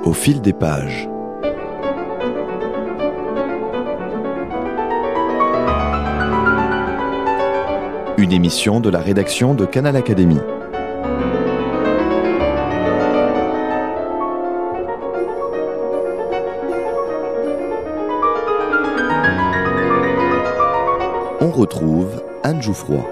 Au fil des pages. Une émission de la rédaction de Canal Académie. On retrouve Anne Jouffroy.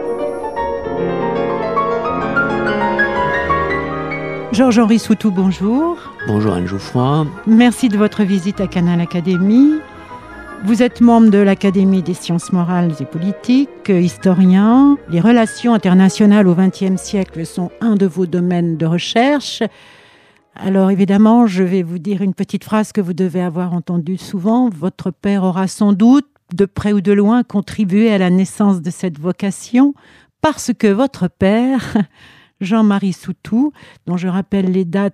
Georges-Henri Soutou, bonjour. Bonjour Anne Jouffroy. Merci de votre visite à Canal Académie. Vous êtes membre de l'Académie des sciences morales et politiques, historien. Les relations internationales au XXe siècle sont un de vos domaines de recherche. Alors évidemment, je vais vous dire une petite phrase que vous devez avoir entendue souvent. Votre père aura sans doute, de près ou de loin, contribué à la naissance de cette vocation, parce que votre père, Jean-Marie Soutou, dont je rappelle les dates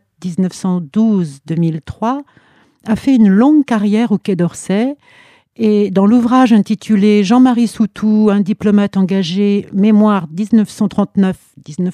1912-2003, a fait une longue carrière au Quai d'Orsay. Et dans l'ouvrage intitulé « Jean-Marie Soutou, un diplomate engagé, mémoire 1939-1979 »,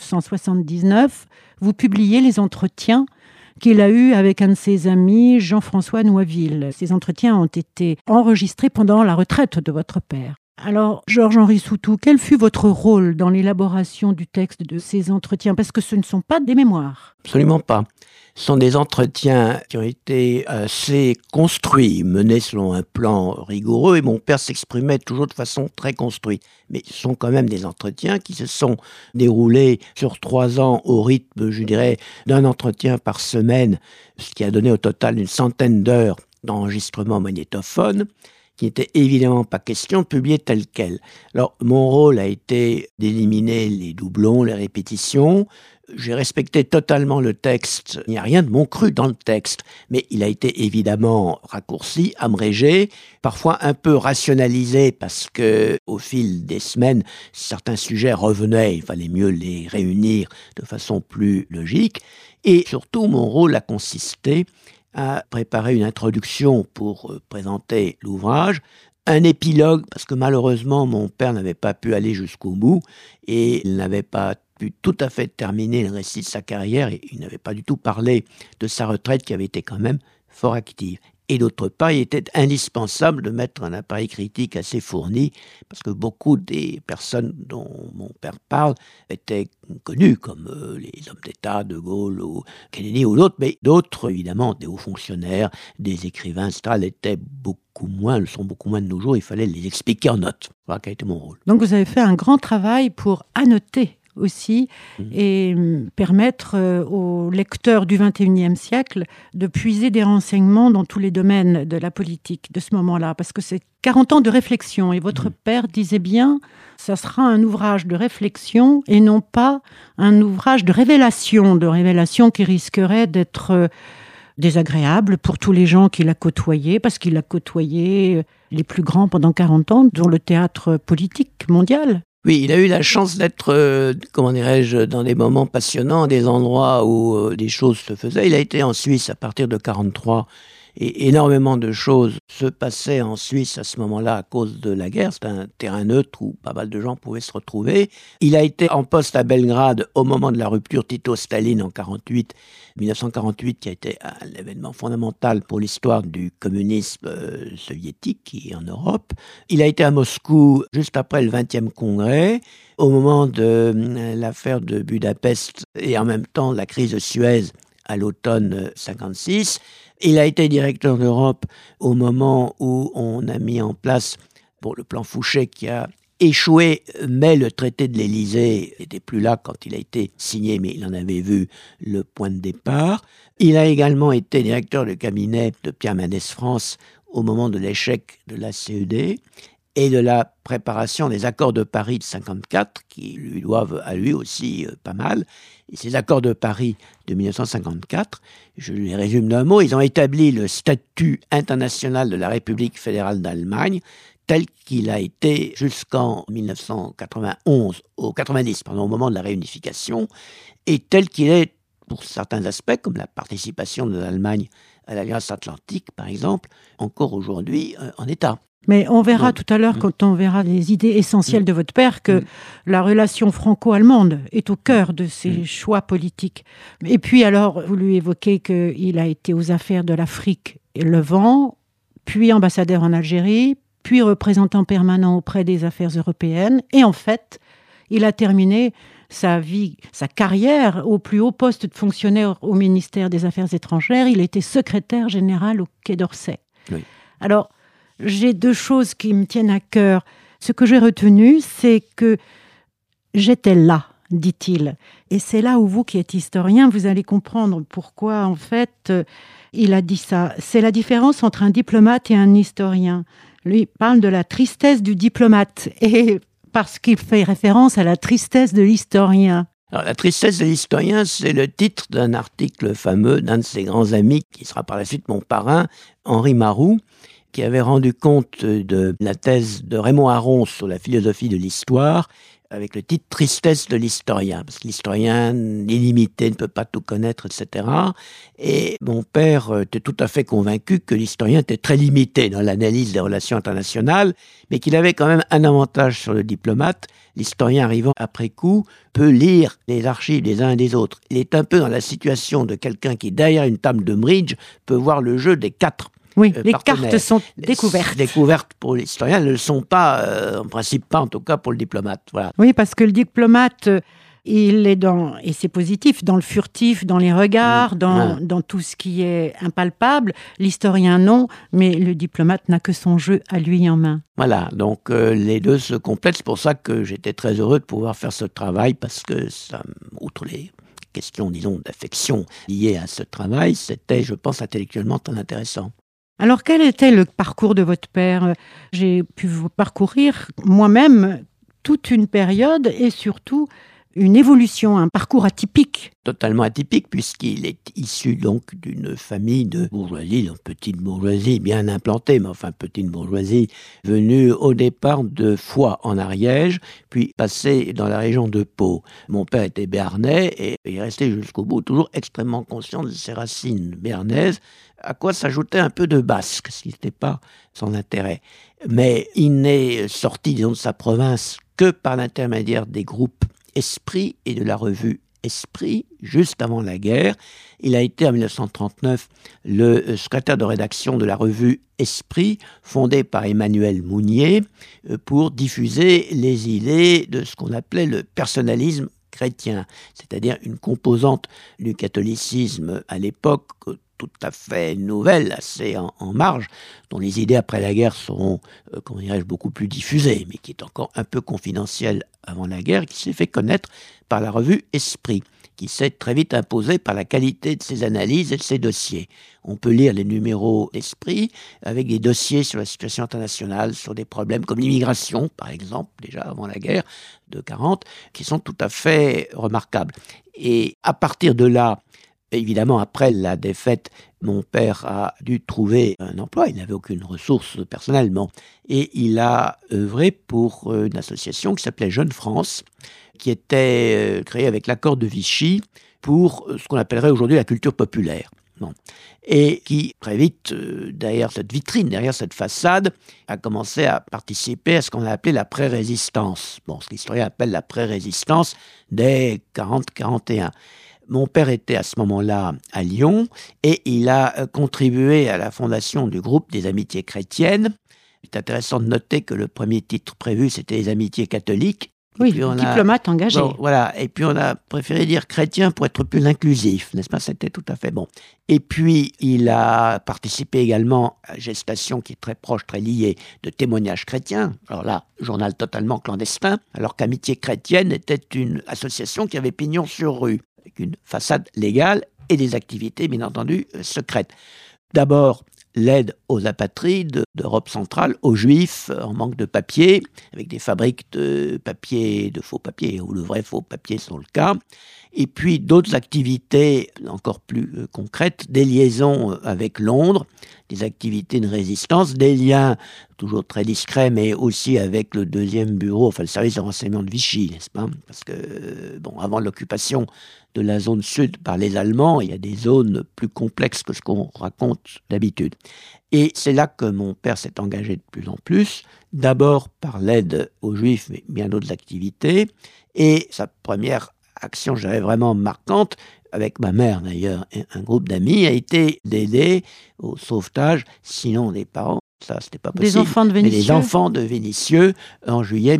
vous publiez les entretiens qu'il a eus avec un de ses amis, Jean-François Noisville. Ces entretiens ont été enregistrés pendant la retraite de votre père. Alors, Georges-Henri Soutou, quel fut votre rôle dans l'élaboration du texte de ces entretiens ? Parce que ce ne sont pas des mémoires. Absolument pas. Ce sont des entretiens qui ont été assez construits, menés selon un plan rigoureux, et mon père s'exprimait toujours de façon très construite. Mais ce sont quand même des entretiens qui se sont déroulés sur 3 ans au rythme, je dirais, d'un entretien par semaine, ce qui a donné au total une centaine d'heures d'enregistrement magnétophone, qui n'était évidemment pas question de publier tel quel. Alors, mon rôle a été d'éliminer les doublons, les répétitions. J'ai respecté totalement le texte. Il n'y a rien de mon cru dans le texte, mais il a été évidemment raccourci, abrégé, parfois un peu rationalisé parce que, au fil des semaines, certains sujets revenaient. Il fallait mieux les réunir de façon plus logique. Et surtout, mon rôle a consisté à préparer une introduction pour présenter l'ouvrage, un épilogue, parce que malheureusement, mon père n'avait pas pu aller jusqu'au bout et il n'avait pas pu tout à fait terminer le récit de sa carrière et il n'avait pas du tout parlé de sa retraite qui avait été quand même fort active. Et d'autre part, il était indispensable de mettre un appareil critique assez fourni parce que beaucoup des personnes dont mon père parle étaient connues comme les hommes d'État, De Gaulle ou Kennedy ou d'autres, mais d'autres, évidemment, des hauts fonctionnaires, des écrivains, etc., l'étaient le sont beaucoup moins de nos jours, il fallait les expliquer en notes. Voilà quel a été mon rôle. Donc vous avez fait un grand travail pour annoter aussi et permettre aux lecteurs du XXIe siècle de puiser des renseignements dans tous les domaines de la politique de ce moment-là, parce que c'est 40 ans de réflexion et votre père disait bien ça sera un ouvrage de réflexion et non pas un ouvrage de révélation qui risquerait d'être désagréable pour tous les gens qu'il a côtoyés, parce qu'il a côtoyé les plus grands pendant 40 ans dans le théâtre politique mondial. Oui, il a eu la chance d'être, dans des moments passionnants, des endroits où des choses se faisaient. Il a été en Suisse à partir de 1943 et énormément de choses se passaient en Suisse à ce moment-là à cause de la guerre. C'était un terrain neutre où pas mal de gens pouvaient se retrouver. Il a été en poste à Belgrade au moment de la rupture Tito-Staline en 1948, qui a été un événement fondamental pour l'histoire du communisme soviétique en Europe. Il a été à Moscou juste après le 20e congrès, au moment de l'affaire de Budapest et en même temps la crise de Suez à l'automne 1956. Il a été directeur d'Europe au moment où on a mis en place pour le plan Fouchet qui a échoué, mais le traité de l'Élysée n'était plus là quand il a été signé, mais il en avait vu le point de départ. Il a également été directeur de cabinet de Pierre Mendès France au moment de l'échec de la CED et de la préparation des accords de Paris de 1954, qui lui doivent à lui aussi pas mal. Et ces accords de Paris de 1954, je les résume d'un mot, ils ont établi le statut international de la République fédérale d'Allemagne, tel qu'il a été jusqu'en 1991, au moment de la réunification, et tel qu'il est pour certains aspects, comme la participation de l'Allemagne à l'Alliance Atlantique, par exemple, encore aujourd'hui en état. Mais on verra tout à l'heure, quand on verra les idées essentielles de votre père, que la relation franco-allemande est au cœur de ses choix politiques. Et puis alors, vous lui évoquez qu'il a été aux affaires de l'Afrique et le Levant, puis ambassadeur en Algérie, puis représentant permanent auprès des affaires européennes. Et en fait, il a terminé sa carrière au plus haut poste de fonctionnaire au ministère des Affaires étrangères. Il était secrétaire général au Quai d'Orsay. Oui. Alors, j'ai 2 choses qui me tiennent à cœur. Ce que j'ai retenu, c'est que j'étais là, dit-il. Et c'est là où vous, qui êtes historien, vous allez comprendre pourquoi, en fait, il a dit ça. C'est la différence entre un diplomate et un historien. Lui parle de la tristesse du diplomate, et parce qu'il fait référence à la tristesse de l'historien. Alors, la tristesse de l'historien, c'est le titre d'un article fameux d'un de ses grands amis, qui sera par la suite mon parrain, Henri Maroux, qui avait rendu compte de la thèse de Raymond Aron sur la philosophie de l'histoire, avec le titre « Tristesse de l'historien », parce que l'historien illimité ne peut pas tout connaître, etc. Et mon père était tout à fait convaincu que l'historien était très limité dans l'analyse des relations internationales, mais qu'il avait quand même un avantage sur le diplomate. L'historien arrivant après coup peut lire les archives des uns et des autres. Il est un peu dans la situation de quelqu'un qui, derrière une table de bridge, peut voir le jeu des 4. Oui, les cartes sont découvertes. Découvertes pour l'historien, elles ne le sont pas, en principe pas en tout cas pour le diplomate. Voilà. Oui, parce que le diplomate, il est et c'est positif, dans le furtif, dans les regards, dans tout ce qui est impalpable. L'historien, non, mais le diplomate n'a que son jeu à lui en main. Voilà, donc les deux se complètent. C'est pour ça que j'étais très heureux de pouvoir faire ce travail, parce que ça, outre les questions, disons, d'affection liées à ce travail, c'était, je pense, intellectuellement très intéressant. Alors, quel était le parcours de votre père ? J'ai pu vous parcourir moi-même toute une période et surtout une évolution, un parcours atypique. Totalement atypique, puisqu'il est issu donc d'une famille de bourgeoisie, donc petite bourgeoisie bien implantée, mais enfin petite bourgeoisie, venue au départ de Foix en Ariège, puis passée dans la région de Pau. Mon père était béarnais et il est resté jusqu'au bout, toujours extrêmement conscient de ses racines béarnaises, à quoi s'ajoutait un peu de basque, ce qui n'était pas son intérêt. Mais il n'est sorti, disons, de sa province que par l'intermédiaire des groupes Esprit et de la revue Esprit, juste avant la guerre. Il a été en 1939 le secrétaire de rédaction de la revue Esprit, fondée par Emmanuel Mounier, pour diffuser les idées de ce qu'on appelait le personnalisme chrétien, c'est-à-dire une composante du catholicisme à l'époque tout à fait nouvelle, assez en marge, dont les idées après la guerre seront, comment dirais-je, beaucoup plus diffusées, mais qui est encore un peu confidentielle avant la guerre, qui s'est fait connaître par la revue Esprit, qui s'est très vite imposée par la qualité de ses analyses et de ses dossiers. On peut lire les numéros d'Esprit avec des dossiers sur la situation internationale, sur des problèmes comme l'immigration, par exemple, déjà avant la guerre de 40, qui sont tout à fait remarquables. Et à partir de là, évidemment, après la défaite, mon père a dû trouver un emploi. Il n'avait aucune ressource personnellement. Et il a œuvré pour une association qui s'appelait Jeune France, qui était créée avec l'accord de Vichy pour ce qu'on appellerait aujourd'hui la culture populaire. Bon. Et qui, très vite, derrière cette vitrine, derrière cette façade, a commencé à participer à ce qu'on a appelé la pré-résistance. Bon, ce que l'historien appelle la pré-résistance dès 40-41. Mon père était à ce moment-là à Lyon et il a contribué à la fondation du groupe des Amitiés chrétiennes. C'est intéressant de noter que le premier titre prévu, c'était les Amitiés catholiques. Oui, diplomate engagé. Bon, voilà, et puis on a préféré dire chrétien pour être plus inclusif, n'est-ce pas ? C'était tout à fait bon. Et puis il a participé également à Gestation, qui est très proche, très liée, de Témoignages chrétiens. Alors là, journal totalement clandestin, alors qu'Amitié chrétienne était une association qui avait pignon sur rue, avec une façade légale et des activités, bien entendu, secrètes. D'abord, l'aide aux apatrides d'Europe centrale, aux Juifs en manque de papier, avec des fabriques de papier, de faux papier, où le vrai faux papier sont le cas. Et puis d'autres activités encore plus concrètes, des liaisons avec Londres, des activités de résistance, des liens toujours très discrets, mais aussi avec le deuxième bureau, enfin le service de renseignement de Vichy, n'est-ce pas ? Parce que, bon, avant l'occupation de la zone sud par les Allemands. Il y a des zones plus complexes que ce qu'on raconte d'habitude. Et c'est là que mon père s'est engagé de plus en plus, d'abord par l'aide aux Juifs, mais bien d'autres activités. Et sa première action, je dirais, vraiment marquante, avec ma mère d'ailleurs, et un groupe d'amis, a été d'aider au sauvetage, sinon des parents, ça c'était pas possible, des enfants de Vénissieux. Mais les enfants de Vénissieux en juillet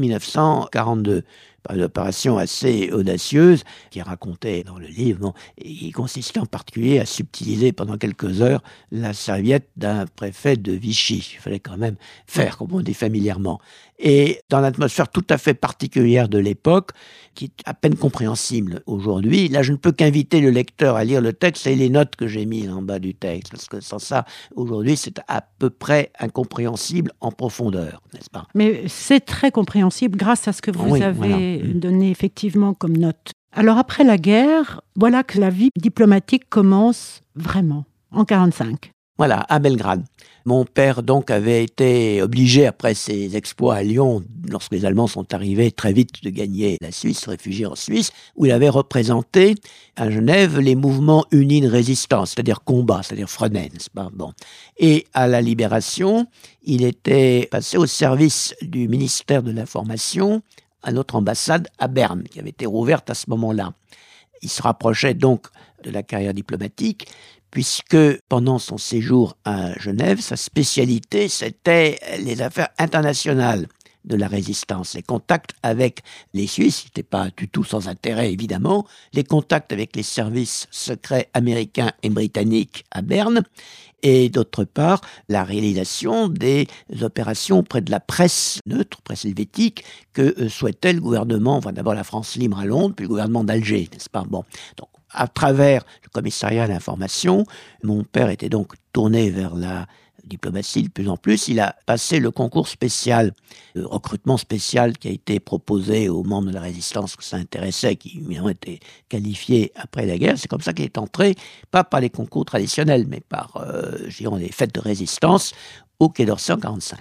1942. Une opération assez audacieuse qui est racontée dans le livre, et qui consistait en particulier à subtiliser pendant quelques heures la serviette d'un préfet de Vichy. Il fallait quand même faire, comme on dit familièrement. Et dans l'atmosphère tout à fait particulière de l'époque, qui est à peine compréhensible aujourd'hui, là je ne peux qu'inviter le lecteur à lire le texte et les notes que j'ai mises en bas du texte, parce que sans ça, aujourd'hui, c'est à peu près incompréhensible en profondeur, n'est-ce pas ? Mais c'est très compréhensible grâce à ce que vous avez donné effectivement comme note. Alors après la guerre, voilà que la vie diplomatique commence vraiment, en 1945. Voilà, à Belgrade. Mon père donc avait été obligé, après ses exploits à Lyon, lorsque les Allemands sont arrivés très vite, de gagner la Suisse, réfugié en Suisse, où il avait représenté à Genève les mouvements unis de résistance, c'est-à-dire combat, c'est-à-dire Fresnay, n'est-ce pas ? Bon. Et à la Libération, il était passé au service du ministère de l'Information à notre ambassade à Berne, qui avait été rouverte à ce moment-là. Il se rapprochait donc de la carrière diplomatique, puisque pendant son séjour à Genève, sa spécialité, c'était les affaires internationales de la résistance, les contacts avec les Suisses, c'était pas du tout sans intérêt évidemment, les contacts avec les services secrets américains et britanniques à Berne, et d'autre part, la réalisation des opérations auprès de la presse neutre, presse helvétique, que souhaitait le gouvernement, enfin d'abord la France libre à Londres, puis le gouvernement d'Alger, n'est-ce pas ? Bon, donc à travers le commissariat à l'information, mon père était donc tourné vers la diplomatie de plus en plus. Il a passé le concours spécial, le recrutement spécial qui a été proposé aux membres de la résistance que ça intéressait, qui ont été qualifiés après la guerre. C'est comme ça qu'il est entré, pas par les concours traditionnels, mais par, les fêtes de résistance au Quai d'Orsay en 1945.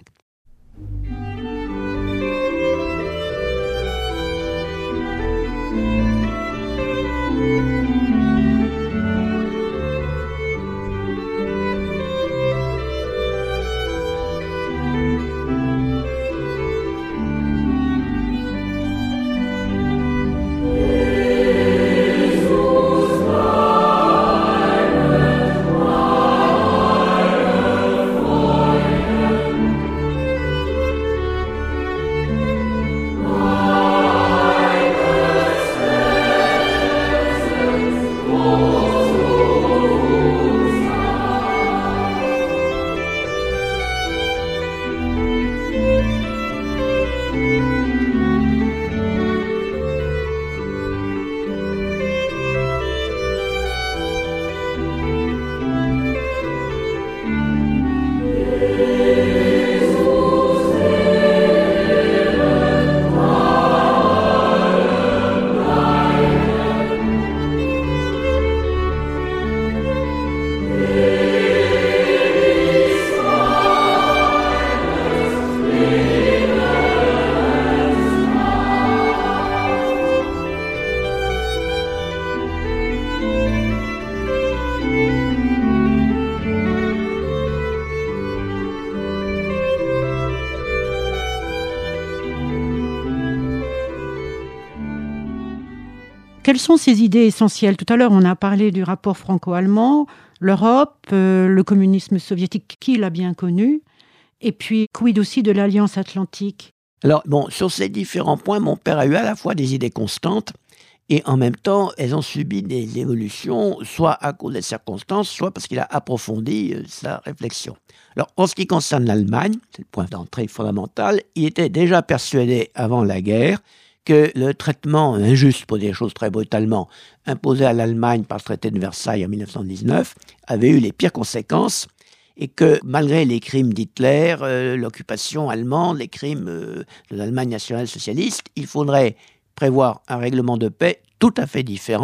Quelles sont ces idées essentielles ? Tout à l'heure, on a parlé du rapport franco-allemand, l'Europe, le communisme soviétique, qui l'a bien connu, et puis quid aussi de l'Alliance Atlantique ? Alors, sur ces différents points, mon père a eu à la fois des idées constantes, et en même temps, elles ont subi des évolutions, soit à cause des circonstances, soit parce qu'il a approfondi sa réflexion. Alors, en ce qui concerne l'Allemagne, c'est le point d'entrée fondamental, il était déjà persuadé avant la guerre que le traitement injuste, pour dire les choses très brutalement, imposé à l'Allemagne par le traité de Versailles en 1919, avait eu les pires conséquences, et que malgré les crimes d'Hitler, l'occupation allemande, les crimes de l'Allemagne nationale-socialiste, il faudrait prévoir un règlement de paix tout à fait différent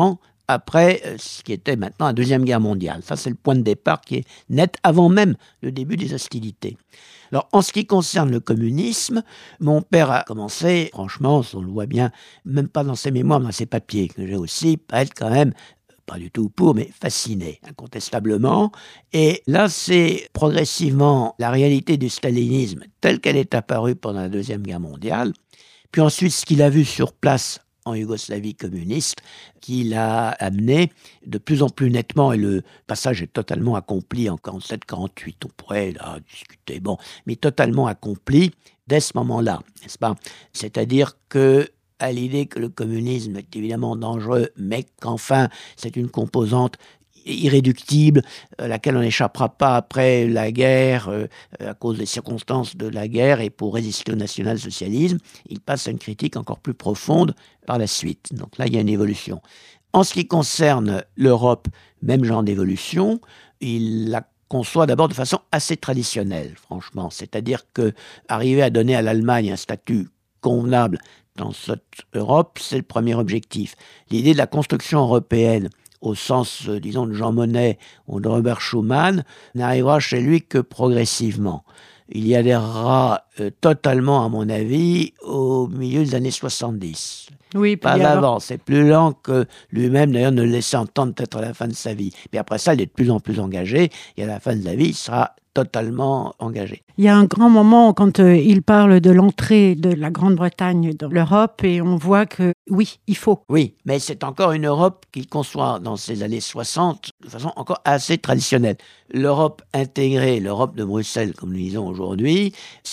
après ce qui était maintenant la Deuxième Guerre mondiale. Ça, c'est le point de départ qui est net avant même le début des hostilités. Alors, en ce qui concerne le communisme, mon père a commencé, franchement, on le voit bien, même pas dans ses mémoires, mais dans ses papiers, que j'ai aussi, à être quand même, pas du tout pour, mais fasciné, incontestablement. Et là, c'est progressivement la réalité du stalinisme telle qu'elle est apparue pendant la Deuxième Guerre mondiale, puis ensuite ce qu'il a vu sur place en Yougoslavie communiste, qui l'a amené de plus en plus nettement, et le passage est totalement accompli en 47-48, on pourrait là discuter, mais totalement accompli dès ce moment-là, n'est-ce pas ? C'est-à-dire que à l'idée que le communisme est évidemment dangereux, mais qu'enfin c'est une composante irréductible, à laquelle on n'échappera pas après la guerre, à cause des circonstances de la guerre et pour résister au national-socialisme, il passe à une critique encore plus profonde par la suite. Donc là, il y a une évolution. En ce qui concerne l'Europe, même genre d'évolution, il la conçoit d'abord de façon assez traditionnelle, franchement. C'est-à-dire que arriver à donner à l'Allemagne un statut convenable dans cette Europe, c'est le premier objectif. L'idée de la construction européenne, au sens, disons, de Jean Monnet ou de Robert Schuman, n'arrivera chez lui que progressivement. Il y adhérera totalement, à mon avis, au milieu des années 70. Oui, pas avant, c'est plus lent que lui-même, d'ailleurs, ne le laissait entendre peut-être à la fin de sa vie. Puis après ça, il est de plus en plus engagé, et à la fin de la vie, il sera totalement engagé. Il y a un grand moment quand il parle de l'entrée de la Grande-Bretagne dans l'Europe et on voit que oui, il faut. Oui, mais c'est encore une Europe qu'il conçoit dans ces années 60 de façon encore assez traditionnelle. L'Europe intégrée, l'Europe de Bruxelles, comme nous disons aujourd'hui,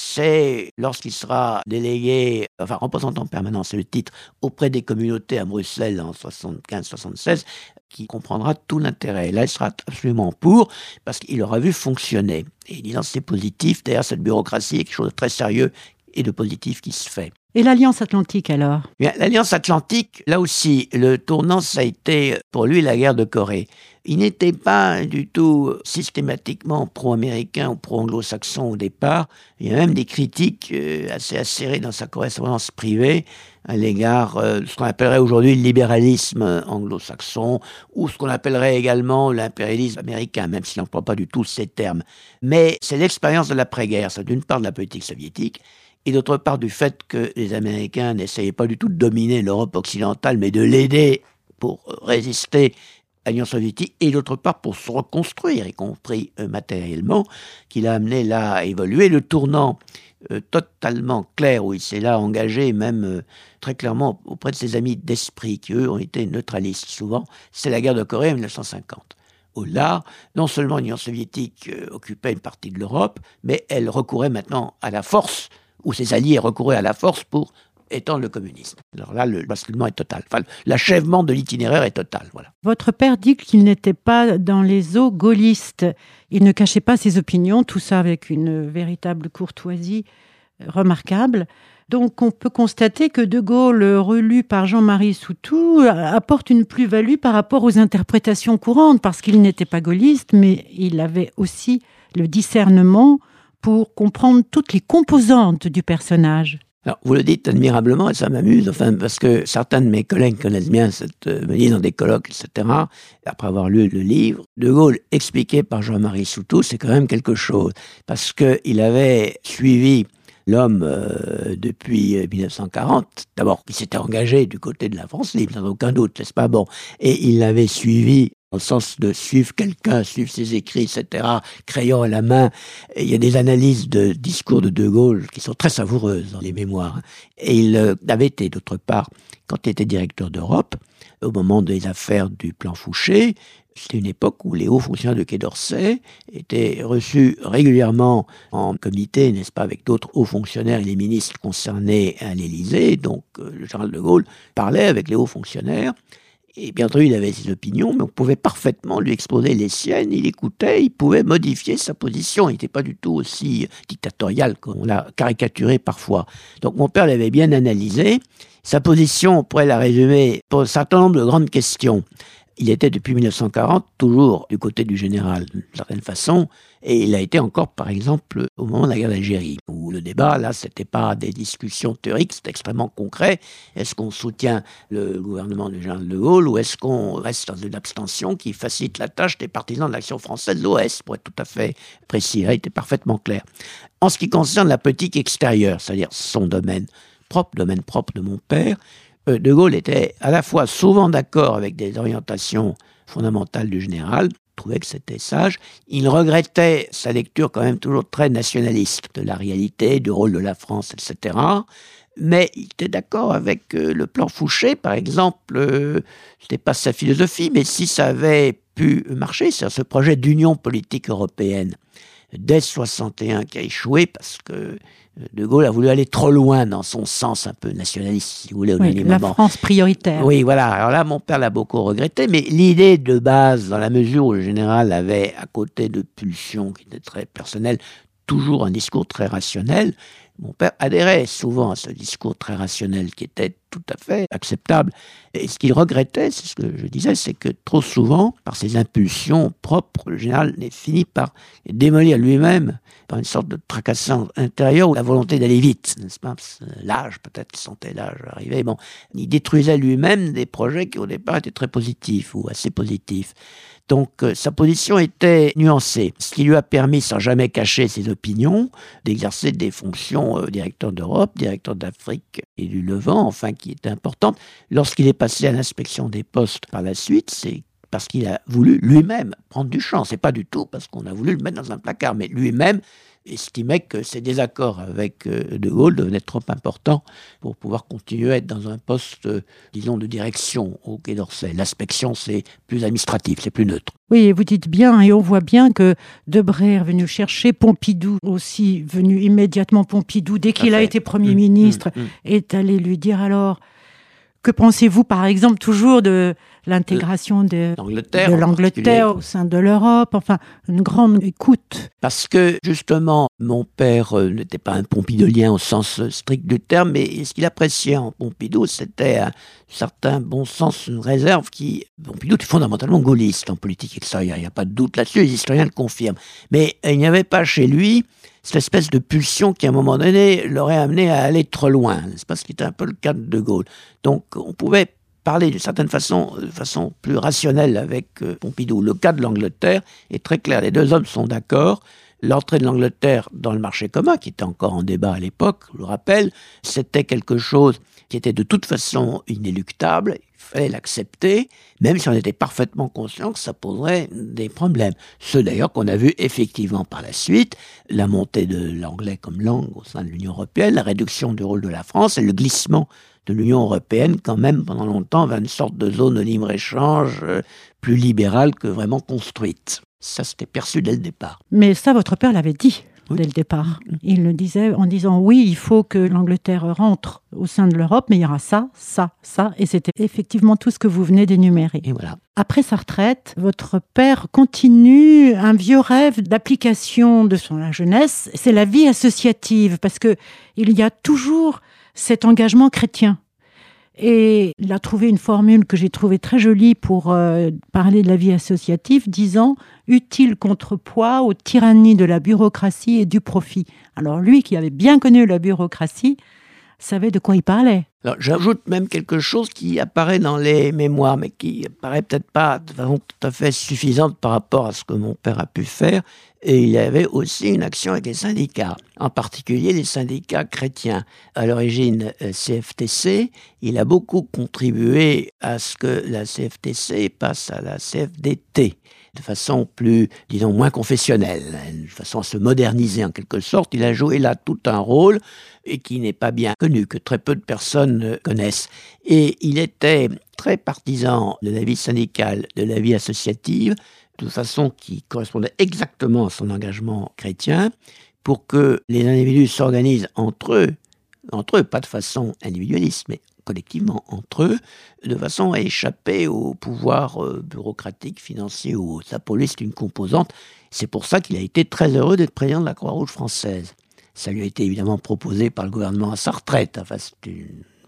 c'est lorsqu'il sera délégué, représentant permanent, c'est le titre, auprès des communautés à Bruxelles en 75-76, qui comprendra tout l'intérêt. Là, il sera absolument pour, parce qu'il aura vu fonctionner. Et disant c'est positif, derrière cette bureaucratie, il y a quelque chose de très sérieux et de positif qui se fait. Et l'Alliance Atlantique alors ? Bien, l'Alliance Atlantique, là aussi, le tournant, ça a été pour lui la guerre de Corée. Il n'était pas du tout systématiquement pro-américain ou pro-anglo-saxon au départ. Il y a même des critiques assez acérées dans sa correspondance privée à l'égard de ce qu'on appellerait aujourd'hui le libéralisme anglo-saxon ou ce qu'on appellerait également l'impérialisme américain, même s'il n'emploie pas du tout ces termes. Mais c'est l'expérience de l'après-guerre, ça d'une part de la politique soviétique, et d'autre part du fait que les Américains n'essayaient pas du tout de dominer l'Europe occidentale, mais de l'aider pour résister à l'Union soviétique, et d'autre part pour se reconstruire, y compris matériellement, qui l'a amené là à évoluer. Le tournant totalement clair, où il s'est là engagé, même très clairement auprès de ses amis d'esprit, qui eux ont été neutralistes souvent, c'est la guerre de Corée en 1950. Où là, non seulement l'Union soviétique occupait une partie de l'Europe, mais elle recourait maintenant à la force, ou ses alliés recouraient à la force pour étendre le communisme. Alors là, le basculement est total. Enfin, l'achèvement de l'itinéraire est total. Voilà. Votre père dit qu'il n'était pas dans les eaux gaullistes. Il ne cachait pas ses opinions, tout ça avec une véritable courtoisie remarquable. Donc on peut constater que De Gaulle, relu par Jean-Marie Soutou, apporte une plus-value par rapport aux interprétations courantes, parce qu'il n'était pas gaulliste, mais il avait aussi le discernement pour comprendre toutes les composantes du personnage. Alors, vous le dites admirablement, et ça m'amuse, parce que certains de mes collègues connaissent bien me disent dans des colloques, etc., après avoir lu le livre, De Gaulle expliqué par Jean-Marie Soutou, c'est quand même quelque chose, parce qu'il avait suivi l'homme depuis 1940, d'abord, il s'était engagé du côté de la France libre, sans aucun doute, n'est-ce pas ? Bon, et il l'avait suivi dans le sens de suivre quelqu'un, suivre ses écrits, etc., crayon à la main. Et il y a des analyses de discours de Gaulle qui sont très savoureuses dans les mémoires. Et il avait été, d'autre part, quand il était directeur d'Europe, au moment des affaires du plan Fouché, c'était une époque où les hauts fonctionnaires de Quai d'Orsay étaient reçus régulièrement en comité, n'est-ce pas, avec d'autres hauts fonctionnaires et les ministres concernés à l'Élysée. Donc, le général de Gaulle parlait avec les hauts fonctionnaires. Et bien entendu, il avait ses opinions, mais on pouvait parfaitement lui exposer les siennes. Il écoutait, il pouvait modifier sa position. Il n'était pas du tout aussi dictatorial qu'on l'a caricaturé parfois. Donc mon père l'avait bien analysé. Sa position, on pourrait la résumer pour un certain nombre de grandes questions. il était depuis 1940 toujours du côté du général, d'une certaine façon, et il a été encore, par exemple, au moment de la guerre d'Algérie, où le débat, là, c'était pas des discussions théoriques, c'était extrêmement concret. Est-ce qu'on soutient le gouvernement du général de Gaulle ou est-ce qu'on reste dans une abstention qui facilite la tâche des partisans de l'action française de l'Ouest, pour être tout à fait précis, il était parfaitement clair. En ce qui concerne la politique extérieure, c'est-à-dire son domaine propre de mon père, de Gaulle était à la fois souvent d'accord avec des orientations fondamentales du général, trouvait que c'était sage. Il regrettait sa lecture quand même toujours très nationaliste de la réalité, du rôle de la France, etc. Mais il était d'accord avec le plan Fouché, par exemple. C'était pas sa philosophie, mais si ça avait pu marcher, c'est ce projet d'union politique européenne dès 61 qui a échoué parce que De Gaulle a voulu aller trop loin dans son sens un peu nationaliste, si vous voulez, au dernier moment. La France prioritaire. Oui, voilà. Alors là, mon père l'a beaucoup regretté, mais l'idée de base, dans la mesure où le général avait, à côté de pulsions qui étaient très personnelles, toujours un discours très rationnel, mon père adhérait souvent à ce discours très rationnel qui était tout à fait acceptable. Et ce qu'il regrettait, c'est ce que je disais, c'est que trop souvent, par ses impulsions propres, le général n'est fini par démolir lui-même, par une sorte de tracassant intérieur ou la volonté d'aller vite, n'est-ce pas? L'âge, peut-être, il sentait l'âge arriver. Bon, il détruisait lui-même des projets qui au départ étaient très positifs ou assez positifs. Donc sa position était nuancée, ce qui lui a permis, sans jamais cacher ses opinions, d'exercer des fonctions directeur d'Europe, directeur d'Afrique et du Levant, enfin qui étaient importantes. Lorsqu'il est passé à l'inspection des postes par la suite, c'est parce qu'il a voulu lui-même prendre du champ. C'est pas du tout parce qu'on a voulu le mettre dans un placard, mais lui-même estimait que ses désaccords avec De Gaulle devenaient trop importants pour pouvoir continuer à être dans un poste, disons, de direction au Quai d'Orsay. L'inspection, c'est plus administratif, c'est plus neutre. Oui, et vous dites bien, et on voit bien que Debré est venu chercher, Pompidou aussi, venu immédiatement Pompidou, dès qu'il a été Premier ministre, est allé lui dire alors, que pensez-vous par exemple toujours de l'intégration de l'Angleterre au sein de l'Europe, enfin une grande écoute. Parce que justement, mon père n'était pas un pompidolien au sens strict du terme, mais ce qu'il appréciait en Pompidou, c'était un certain bon sens, une réserve qui... Pompidou est fondamentalement gaulliste en politique extérieure, il n'y a pas de doute là-dessus, les historiens le confirment. Mais il n'y avait pas chez lui cette espèce de pulsion qui, à un moment donné, l'aurait amené à aller trop loin. C'est pas ce qui était un peu le cas de Gaulle. Donc, on pouvait parler d'une certaine façon, de façon plus rationnelle avec Pompidou. Le cas de l'Angleterre est très clair. Les deux hommes sont d'accord. L'entrée de l'Angleterre dans le marché commun, qui était encore en débat à l'époque, je le rappelle, c'était quelque chose qui était de toute façon inéluctable. Il fallait l'accepter, même si on était parfaitement conscient que ça poserait des problèmes. Ceux d'ailleurs qu'on a vu effectivement par la suite, la montée de l'anglais comme langue au sein de l'Union européenne, la réduction du rôle de la France et le glissement de l'Union européenne quand même pendant longtemps vers une sorte de zone de libre-échange plus libérale que vraiment construite. Ça, c'était perçu dès le départ. Mais ça, votre père l'avait dit dès le départ. Il le disait en disant oui, il faut que l'Angleterre rentre au sein de l'Europe, mais il y aura ça, ça, ça. Et c'était effectivement tout ce que vous venez d'énumérer. Et voilà. Après sa retraite, votre père continue un vieux rêve d'application de son jeunesse. C'est la vie associative, parce que il y a toujours cet engagement chrétien. Et il a trouvé une formule que j'ai trouvée très jolie pour parler de la vie associative, disant « utile contrepoids aux tyrannies de la bureaucratie et du profit ». Alors lui, qui avait bien connu la bureaucratie, savait de quoi il parlait. Alors, j'ajoute même quelque chose qui apparaît dans les mémoires, mais qui apparaît peut-être pas de façon tout à fait suffisante par rapport à ce que mon père a pu faire. Et il y avait aussi une action avec les syndicats, en particulier les syndicats chrétiens. À l'origine, CFTC, il a beaucoup contribué à ce que la CFTC passe à la CFDT, de façon plus, disons, moins confessionnelle, de façon à se moderniser en quelque sorte. Il a joué là tout un rôle et qui n'est pas bien connu, que très peu de personnes connaissent. Et il était très partisan de la vie syndicale, de la vie associative, de façon qui correspondait exactement à son engagement chrétien, pour que les individus s'organisent entre eux, pas de façon individualiste, mais collectivement entre eux, de façon à échapper au pouvoir bureaucratique, financier ou autre. Ça, pour lui, c'est une composante. C'est pour ça qu'il a été très heureux d'être président de la Croix-Rouge française. Ça lui a été évidemment proposé par le gouvernement à sa retraite. Enfin, c'est une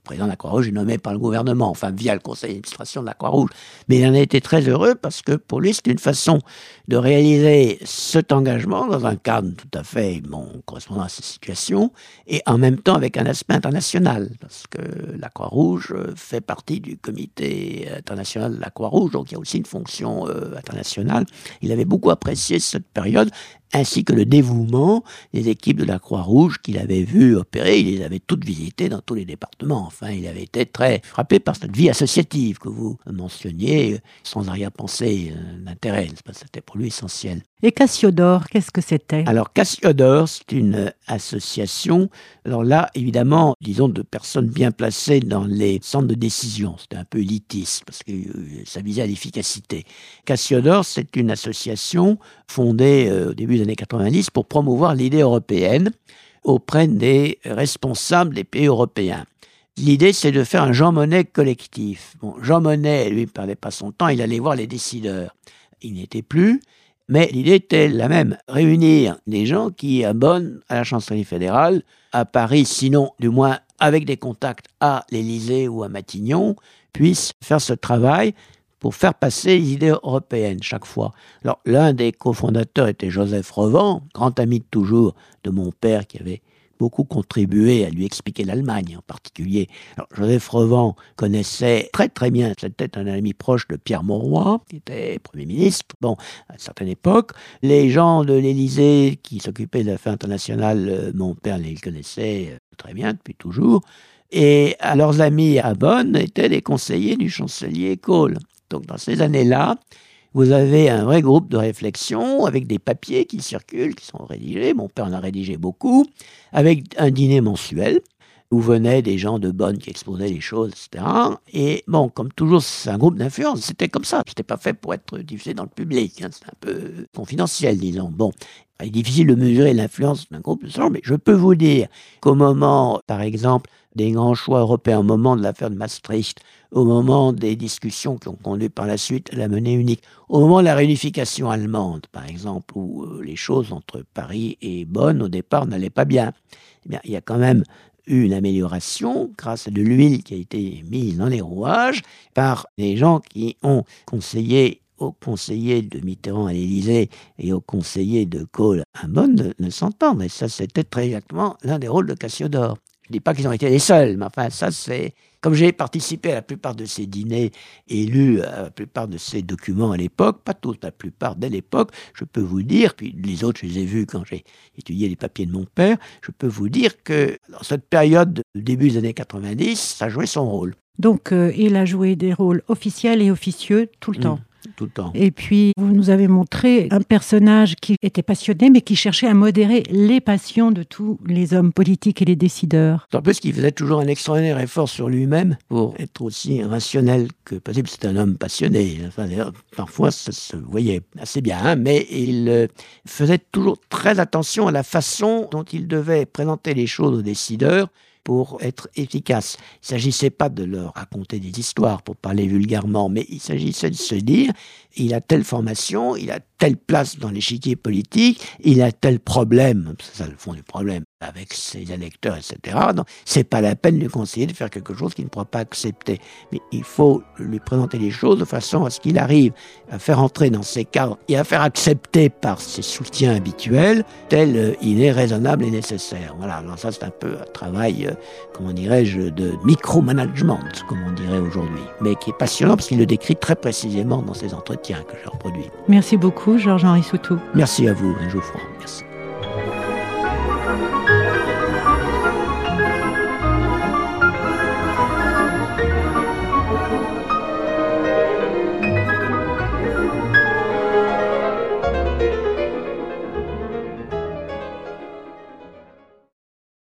Le président de la Croix-Rouge est nommé par le gouvernement, enfin via le conseil d'administration de la Croix-Rouge. Mais il en a été très heureux parce que pour lui, c'est une façon de réaliser cet engagement dans un cadre tout à fait correspondant à sa situation et en même temps avec un aspect international parce que la Croix-Rouge fait partie du comité international de la Croix-Rouge, donc il y a aussi une fonction internationale. Il avait beaucoup apprécié cette période ainsi que le dévouement des équipes de la Croix-Rouge qu'il avait vu opérer. Il les avait toutes visitées dans tous les départements. Enfin, il avait été très frappé par cette vie associative que vous mentionniez, sans arrière-pensée d'intérêt. C'était pour lui essentiel. Et Cassiodore, qu'est-ce que c'était ? Alors, Cassiodore, c'est une association, alors là, évidemment, disons, de personnes bien placées dans les centres de décision. C'était un peu élitiste, parce que ça visait à l'efficacité. Cassiodore, c'est une association fondée au début des années 90 pour promouvoir l'idée européenne auprès des responsables des pays européens. L'idée, c'est de faire un Jean Monnet collectif. Jean Monnet, lui, ne perdait pas son temps, il allait voir les décideurs. Il n'y était plus. Mais l'idée était la même, réunir des gens qui abonnent à la chancellerie fédérale, à Paris, sinon du moins avec des contacts à l'Élysée ou à Matignon, puissent faire ce travail pour faire passer les idées européennes chaque fois. Alors l'un des cofondateurs était Joseph Revent, grand ami de toujours de mon père qui avait beaucoup contribué à lui expliquer l'Allemagne en particulier. Alors, Joseph Revent connaissait très très bien, c'était un ami proche de Pierre Mauroy, qui était Premier ministre, à une certaine époque. Les gens de l'Élysée qui s'occupaient des affaires internationales, mon père les connaissait très bien depuis toujours. Et leurs amis à Bonn étaient les conseillers du chancelier Kohl. Donc dans ces années-là, vous avez un vrai groupe de réflexion avec des papiers qui circulent, qui sont rédigés. Mon père en a rédigé beaucoup, avec un dîner mensuel où venaient des gens de Bonn qui exposaient les choses, etc. Et comme toujours, c'est un groupe d'influence. C'était comme ça. C'était pas fait pour être diffusé dans le public. C'est un peu confidentiel, disons. Il est difficile de mesurer l'influence d'un groupe de ce genre, mais je peux vous dire qu'au moment, par exemple, des grands choix européens, au moment de l'affaire de Maastricht, au moment des discussions qui ont conduit par la suite à la monnaie unique, au moment de la réunification allemande, par exemple, où les choses entre Paris et Bonn, au départ, n'allaient pas bien, il y a quand même eu une amélioration grâce à de l'huile qui a été mise dans les rouages par des gens qui ont conseillé aux conseillers de Mitterrand à l'Élysée et aux conseillers de Kohl à Bonn de s'entendre. Et ça, c'était très exactement l'un des rôles de Cassiodore. Je ne dis pas qu'ils ont été les seuls, mais enfin, ça, c'est... Comme j'ai participé à la plupart de ces dîners et lu la plupart de ces documents à l'époque, pas tous, la plupart dès l'époque, je peux vous dire, puis les autres, je les ai vus quand j'ai étudié les papiers de mon père, je peux vous dire que dans cette période du début des années 90, ça jouait son rôle. Donc, il a joué des rôles officiels et officieux tout le temps. Tout le temps. Et puis, vous nous avez montré un personnage qui était passionné, mais qui cherchait à modérer les passions de tous les hommes politiques et les décideurs. C'est un peu ce qu'il faisait toujours un extraordinaire effort sur lui-même pour être aussi rationnel que possible. C'est un homme passionné. Enfin, parfois, ça se voyait assez bien, mais il faisait toujours très attention à la façon dont il devait présenter les choses aux décideurs pour être efficace. Il ne s'agissait pas de leur raconter des histoires, pour parler vulgairement, mais il s'agissait de se dire, il a telle formation, il a telle place dans l'échiquier politique, il a tel problème, c'est ça le fond du problème, avec ses électeurs, etc. Donc, c'est pas la peine de lui conseiller de faire quelque chose qu'il ne pourra pas accepter. Mais il faut lui présenter les choses de façon à ce qu'il arrive à faire entrer dans ses cadres et à faire accepter par ses soutiens habituels, tel il est raisonnable et nécessaire. Voilà, alors ça c'est un peu un travail, comment dirais-je, de micromanagement, comme on dirait aujourd'hui, mais qui est passionnant parce qu'il le décrit très précisément dans ses entretiens que j'ai reproduits. Merci beaucoup, Georges-Henri Soutoux. Merci à vous, Geoffroy. Merci.